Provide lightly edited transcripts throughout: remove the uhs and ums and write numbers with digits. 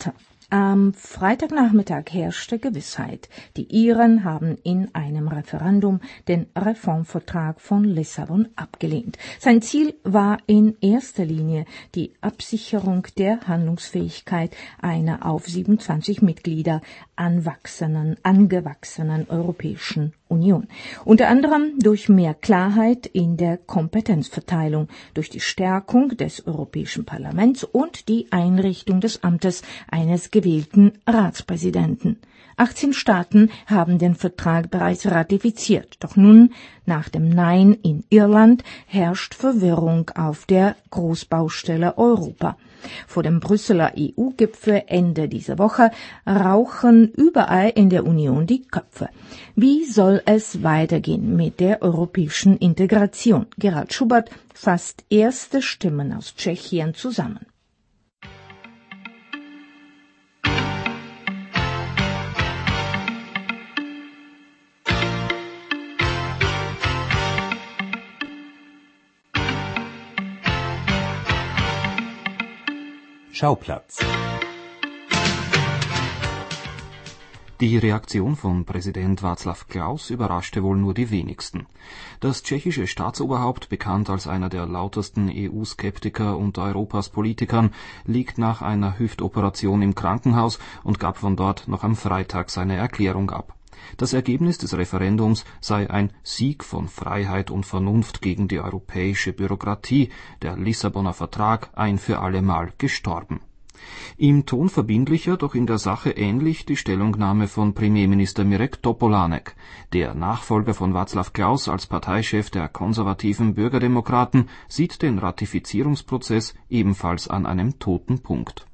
Malta. Am Freitagnachmittag herrschte Gewissheit. Die Iren haben in einem Referendum den Reformvertrag von Lissabon abgelehnt. Sein Ziel war in erster Linie die Absicherung der Handlungsfähigkeit einer auf 27 Mitglieder angewachsenen Europäischen Union. Unter anderem durch mehr Klarheit in der Kompetenzverteilung, durch die Stärkung des Europäischen Parlaments und die Einrichtung des Amtes eines gewählten Ratspräsidenten. 18 Staaten haben den Vertrag bereits ratifiziert. Doch nun, nach dem Nein in Irland, herrscht Verwirrung auf der Großbaustelle Europa. Vor dem Brüsseler EU-Gipfel Ende dieser Woche rauchen überall in der Union die Köpfe. Wie soll es weitergehen mit der europäischen Integration? Gerald Schubert fasst erste Stimmen aus Tschechien zusammen. Schauplatz. Die Reaktion von Präsident Václav Klaus überraschte wohl nur die wenigsten. Das tschechische Staatsoberhaupt, bekannt als einer der lautesten EU-Skeptiker unter Europas Politikern, liegt nach einer Hüftoperation im Krankenhaus und gab von dort noch am Freitag seine Erklärung ab. Das Ergebnis des Referendums sei ein Sieg von Freiheit und Vernunft gegen die europäische Bürokratie, der Lissabonner Vertrag ein für alle Mal gestorben. Im Ton verbindlicher, doch in der Sache ähnlich die Stellungnahme von Premierminister Mirek Topolánek. Der Nachfolger von Václav Klaus als Parteichef der konservativen Bürgerdemokraten sieht den Ratifizierungsprozess ebenfalls an einem toten Punkt.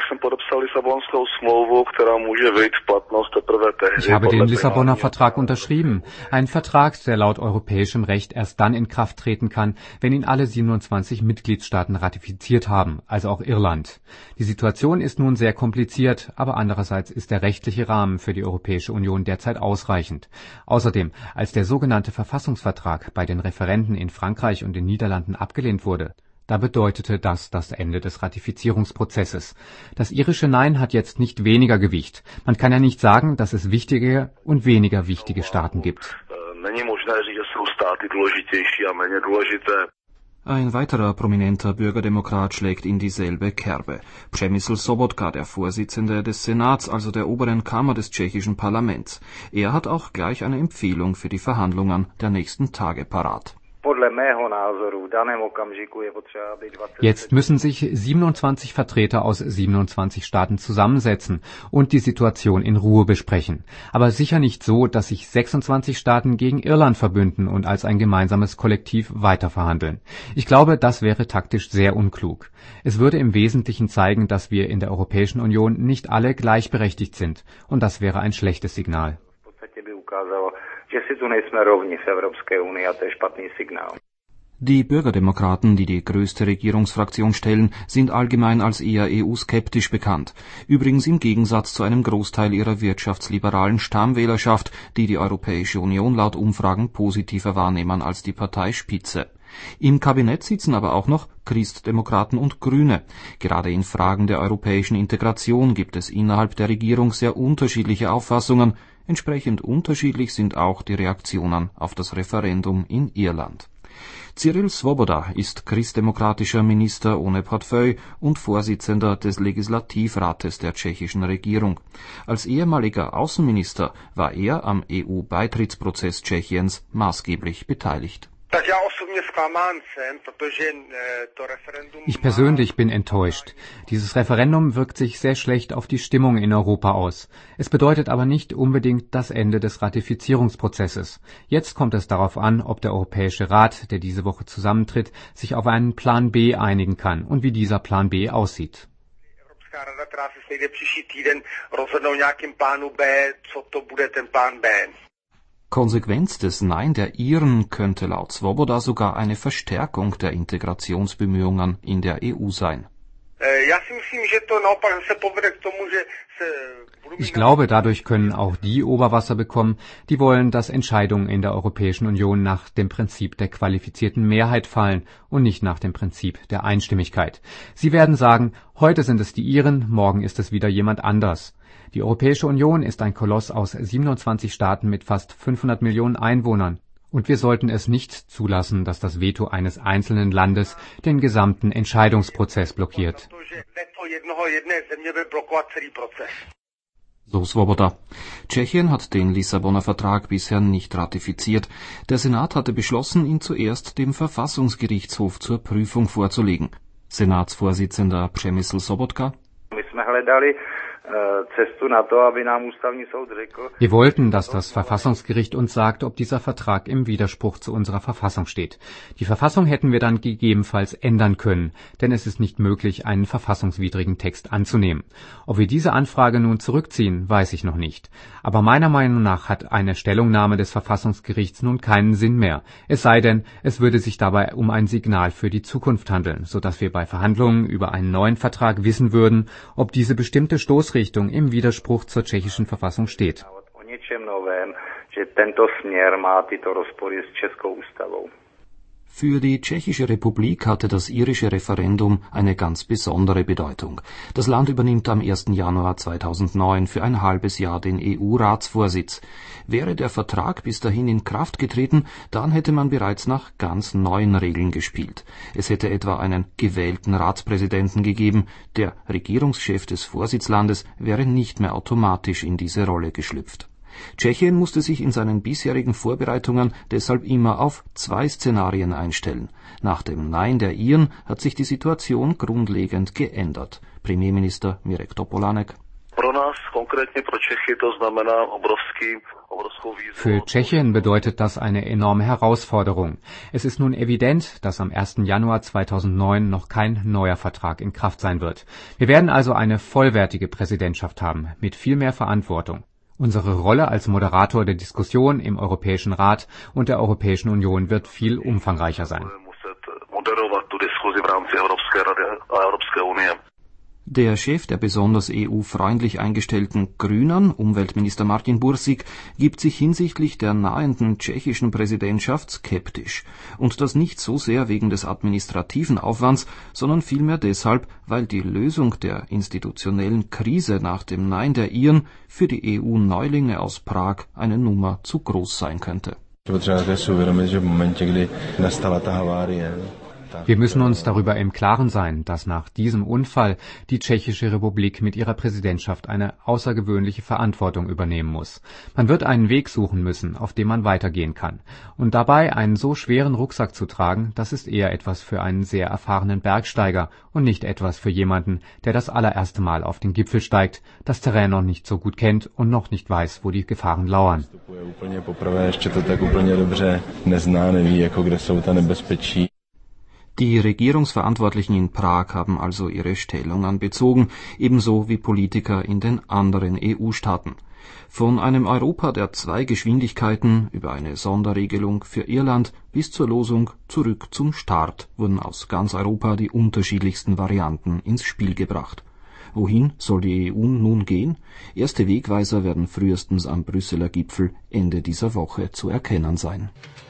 Ich habe den Lissabonner Vertrag unterschrieben. Ein Vertrag, der laut europäischem Recht erst dann in Kraft treten kann, wenn ihn alle 27 Mitgliedstaaten ratifiziert haben, also auch Irland. Die Situation ist nun sehr kompliziert, aber andererseits ist der rechtliche Rahmen für die Europäische Union derzeit ausreichend. Außerdem, als der sogenannte Verfassungsvertrag bei den Referenden in Frankreich und den Niederlanden abgelehnt wurde, da bedeutete das das Ende des Ratifizierungsprozesses. Das irische Nein hat jetzt nicht weniger Gewicht. Man kann ja nicht sagen, dass es wichtige und weniger wichtige Staaten gibt. Ein weiterer prominenter Bürgerdemokrat schlägt in dieselbe Kerbe. Přemysl Sobotka, der Vorsitzende des Senats, also der oberen Kammer des tschechischen Parlaments. Er hat auch gleich eine Empfehlung für die Verhandlungen der nächsten Tage parat. Jetzt müssen sich 27 Vertreter aus 27 Staaten zusammensetzen und die Situation in Ruhe besprechen. Aber sicher nicht so, dass sich 26 Staaten gegen Irland verbünden und als ein gemeinsames Kollektiv weiterverhandeln. Ich glaube, das wäre taktisch sehr unklug. Es würde im Wesentlichen zeigen, dass wir in der Europäischen Union nicht alle gleichberechtigt sind. Und das wäre ein schlechtes Signal. Die Bürgerdemokraten, die die größte Regierungsfraktion stellen, sind allgemein als eher EU-skeptisch bekannt. Übrigens im Gegensatz zu einem Großteil ihrer wirtschaftsliberalen Stammwählerschaft, die die Europäische Union laut Umfragen positiver wahrnehmen als die Parteispitze. Im Kabinett sitzen aber auch noch Christdemokraten und Grüne. Gerade in Fragen der europäischen Integration gibt es innerhalb der Regierung sehr unterschiedliche Auffassungen. Entsprechend unterschiedlich sind auch die Reaktionen auf das Referendum in Irland. Cyril Svoboda ist christdemokratischer Minister ohne Portefeuille und Vorsitzender des Legislativrates der tschechischen Regierung. Als ehemaliger Außenminister war er am EU-Beitrittsprozess Tschechiens maßgeblich beteiligt. Ich persönlich bin enttäuscht. Dieses Referendum wirkt sich sehr schlecht auf die Stimmung in Europa aus. Es bedeutet aber nicht unbedingt das Ende des Ratifizierungsprozesses. Jetzt kommt es darauf an, ob der Europäische Rat, der diese Woche zusammentritt, sich auf einen Plan B einigen kann und wie dieser Plan B aussieht. Konsequenz des Nein der Iren könnte laut Svoboda sogar eine Verstärkung der Integrationsbemühungen in der EU sein. Ich glaube, dadurch können auch die Oberwasser bekommen, die wollen, dass Entscheidungen in der Europäischen Union nach dem Prinzip der qualifizierten Mehrheit fallen und nicht nach dem Prinzip der Einstimmigkeit. Sie werden sagen, heute sind es die Iren, morgen ist es wieder jemand anders. Die Europäische Union ist ein Koloss aus 27 Staaten mit fast 500 Millionen Einwohnern. Und wir sollten es nicht zulassen, dass das Veto eines einzelnen Landes den gesamten Entscheidungsprozess blockiert. So Svoboda. Tschechien hat den Lissabonner Vertrag bisher nicht ratifiziert. Der Senat hatte beschlossen, ihn zuerst dem Verfassungsgerichtshof zur Prüfung vorzulegen. Senatsvorsitzender Přemysl Sobotka. Wir wollten, dass das Verfassungsgericht uns sagt, ob dieser Vertrag im Widerspruch zu unserer Verfassung steht. Die Verfassung hätten wir dann gegebenenfalls ändern können, denn es ist nicht möglich, einen verfassungswidrigen Text anzunehmen. Ob wir diese Anfrage nun zurückziehen, weiß ich noch nicht. Aber meiner Meinung nach hat eine Stellungnahme des Verfassungsgerichts nun keinen Sinn mehr. Es sei denn, es würde sich dabei um ein Signal für die Zukunft handeln, sodass wir bei Verhandlungen über einen neuen Vertrag wissen würden, ob diese bestimmte Stoßrichtung im Widerspruch zur tschechischen Verfassung steht. Für die Tschechische Republik hatte das irische Referendum eine ganz besondere Bedeutung. Das Land übernimmt am 1. Januar 2009 für ein halbes Jahr den EU-Ratsvorsitz. Wäre der Vertrag bis dahin in Kraft getreten, dann hätte man bereits nach ganz neuen Regeln gespielt. Es hätte etwa einen gewählten Ratspräsidenten gegeben. Der Regierungschef des Vorsitzlandes wäre nicht mehr automatisch in diese Rolle geschlüpft. Tschechien musste sich in seinen bisherigen Vorbereitungen deshalb immer auf 2 Szenarien einstellen. Nach dem Nein der Iren hat sich die Situation grundlegend geändert. Premierminister Mirek Topolánek. Für Tschechien bedeutet das eine enorme Herausforderung. Es ist nun evident, dass am 1. Januar 2009 noch kein neuer Vertrag in Kraft sein wird. Wir werden also eine vollwertige Präsidentschaft haben, mit viel mehr Verantwortung. Unsere Rolle als Moderator der Diskussion im Europäischen Rat und der Europäischen Union wird viel umfangreicher sein. Der Chef der besonders EU-freundlich eingestellten Grünen, Umweltminister Martin Bursig, gibt sich hinsichtlich der nahenden tschechischen Präsidentschaft skeptisch. Und das nicht so sehr wegen des administrativen Aufwands, sondern vielmehr deshalb, weil die Lösung der institutionellen Krise nach dem Nein der Iren für die EU-Neulinge aus Prag eine Nummer zu groß sein könnte. Wir müssen uns darüber im Klaren sein, dass nach diesem Unfall die Tschechische Republik mit ihrer Präsidentschaft eine außergewöhnliche Verantwortung übernehmen muss. Man wird einen Weg suchen müssen, auf dem man weitergehen kann. Und dabei einen so schweren Rucksack zu tragen, das ist eher etwas für einen sehr erfahrenen Bergsteiger und nicht etwas für jemanden, der das allererste Mal auf den Gipfel steigt, das Terrain noch nicht so gut kennt und noch nicht weiß, wo die Gefahren lauern. Die Regierungsverantwortlichen in Prag haben also ihre Stellung bezogen, ebenso wie Politiker in den anderen EU-Staaten. Von einem Europa der 2 Geschwindigkeiten über eine Sonderregelung für Irland bis zur Losung zurück zum Start wurden aus ganz Europa die unterschiedlichsten Varianten ins Spiel gebracht. Wohin soll die EU nun gehen? Erste Wegweiser werden frühestens am Brüsseler Gipfel Ende dieser Woche zu erkennen sein.